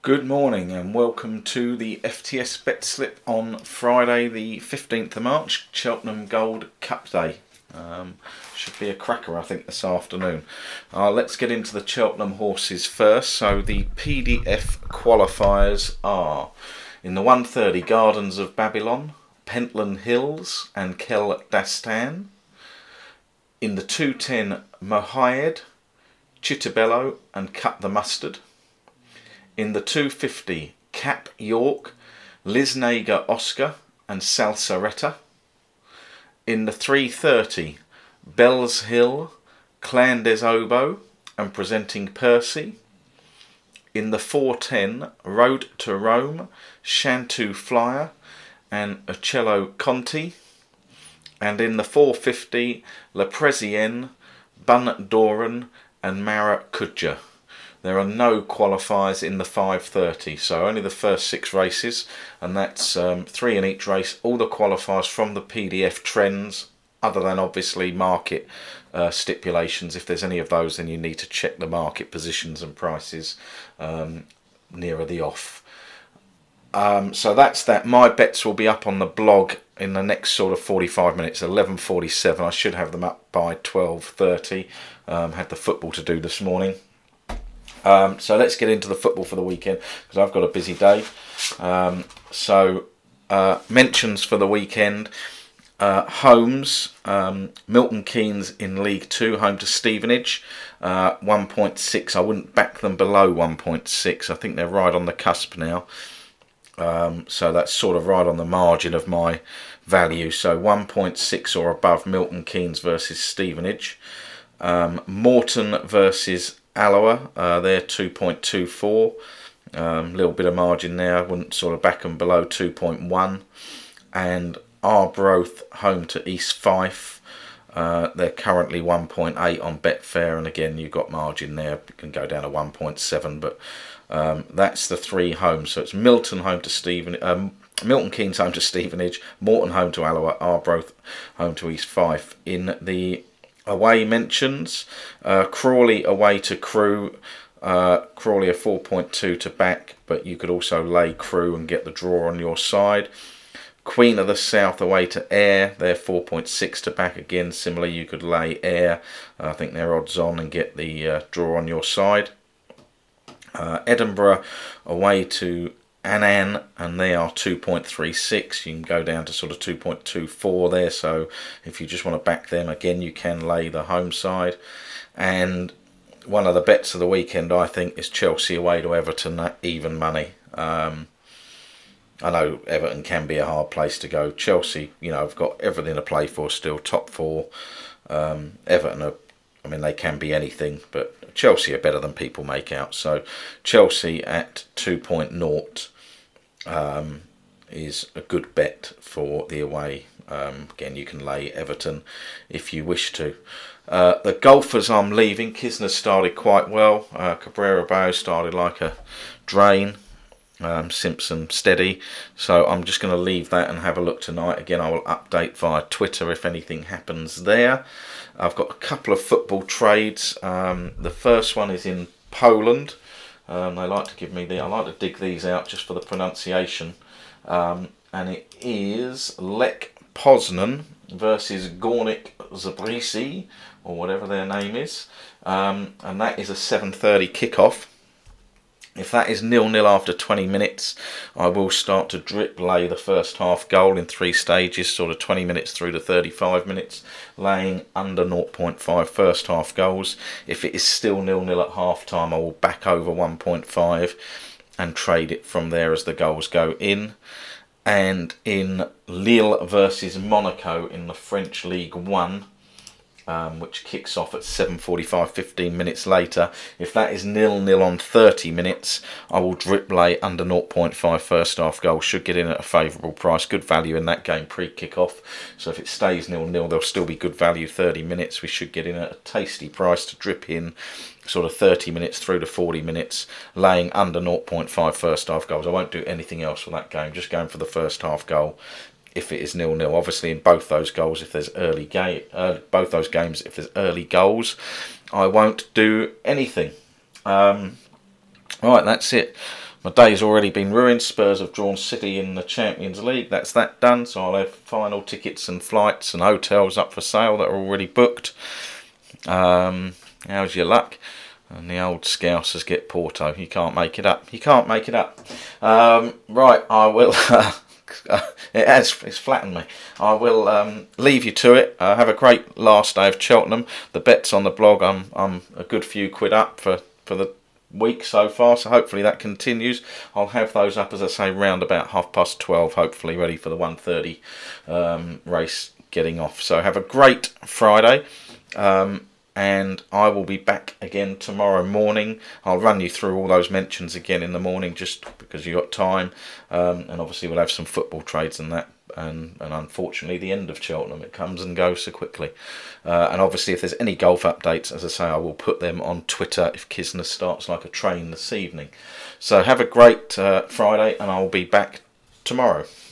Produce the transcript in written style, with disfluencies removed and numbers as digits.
Good morning and welcome to the FTS bet slip on Friday the 15th of March, Cheltenham Gold Cup Day. Should be a cracker I think this afternoon. Let's get into the Cheltenham horses first. So the PDF qualifiers are in the 130 Gardens of Babylon, Pentland Hills and Kel Dastan. In the 210 Mohaed, Chittabello and Cut the Mustard. In the 250, Cap York, Lisnager Oscar and Salsaretta. In the 330, Bells Hill, Clan des Oboe and Presenting Percy. In the 410, Road to Rome, Chantou Flyer and Uccello Conti. And in the 450, La Presienne, Bun Doran and Mara Kudja. There are no qualifiers in the 530, so only the first 6 races, and that's 3 in each race. All the qualifiers from the PDF trends, other than obviously market stipulations. If there's any of those, then you need to check the market positions and prices nearer the off. So that's that. My bets will be up on the blog in the next sort of 45 minutes, 11:47. I should have them up by 12:30. Had the football to do this morning. So let's get into the football for the weekend because I've got a busy day. Mentions for the weekend. Homes, Milton Keynes in League 2, home to Stevenage, 1.6. I wouldn't back them below 1.6. I think they're right on the cusp now. So that's sort of right on the margin of my value. So 1.6 or above Milton Keynes versus Stevenage. Morton versus Alloa, they're 2.24. Little bit of margin there. I wouldn't sort of back them below 2.1. And Arbroath home to East Fife. They're currently 1.8 on Betfair, and again you've got margin there. You can go down to 1.7, but that's the 3 homes. So it's Milton home to Milton Keynes home to Stevenage, Morton home to Alloa, Arbroath home to East Fife. In the away mentions, Crawley away to Crewe. Crawley are 4.2 to back, but you could also lay Crewe and get the draw on your side. Queen of the South away to Ayr, they're 4.6 to back again. Similarly, you could lay Ayr. I think they're odds on and get the draw on your side. Edinburgh away to Annan, and they are 2.36. You can go down to sort of 2.24 there, so if you just want to back them, again you can lay the home side. And one of the bets of the weekend I think is Chelsea away to Everton at even money. I know Everton can be a hard place to go. Chelsea, have got everything to play for still, top 4. Everton are, they can be anything, but Chelsea are better than people make out. So Chelsea at 2.0 is a good bet for the away. Again, you can lay Everton if you wish to. The golfers I'm leaving. Kisner started quite well. Cabrera Bao started like a drain. Simpson steady. So I'm just going to leave that and have a look tonight. Again, I will update via Twitter if anything happens there. I've got a couple of football trades. The first one is in Poland. They like to give me I like to dig these out just for the pronunciation. And it is Lech Poznan versus Górnik Zabrze, or whatever their name is. And that is a 7:30 kickoff. If that is 0-0 after 20 minutes, I will start to drip lay the first half goal in 3 stages, sort of 20 minutes through to 35 minutes, laying under 0.5 first half goals. If it is still 0-0 at half time, I will back over 1.5 and trade it from there as the goals go in. And in Lille versus Monaco in the French League 1, which kicks off at 7:45, 15 minutes later. If that is 0-0 on 30 minutes, I will drip lay under 0.5 first half goal. Should get in at a favourable price. Good value in that game pre-kick-off. So if it stays 0-0, there'll still be good value 30 minutes. We should get in at a tasty price to drip in sort of 30 minutes through to 40 minutes, laying under 0.5 first half goals. I won't do anything else for that game, just going for the first half goal. If it is 0-0, obviously in both those goals, if there's both those games, if there's early goals, I won't do anything. Right, that's it My day's already been ruined. Spurs have drawn City in the Champions League. That's that done. So I'll have final tickets and flights and hotels up for sale that are already booked. How's your luck? And the old Scousers get Porto. You can't make it up. You can't make it up. Right, I will. It's flattened me. I will leave you to it. Have a great last day of Cheltenham. The bets on the blog, I'm a good few quid up for the week so far, so hopefully that continues. I'll have those up, as I say, round about 12:30, hopefully ready for the 1:30 race getting off. So have a great Friday. And I will be back again tomorrow morning. I'll run you through all those mentions again in the morning, just because you got time. And obviously we'll have some football trades and that. And unfortunately the end of Cheltenham, it comes and goes so quickly. And obviously if there's any golf updates, as I say, I will put them on Twitter if Kisner starts like a train this evening. So have a great Friday, and I'll be back tomorrow.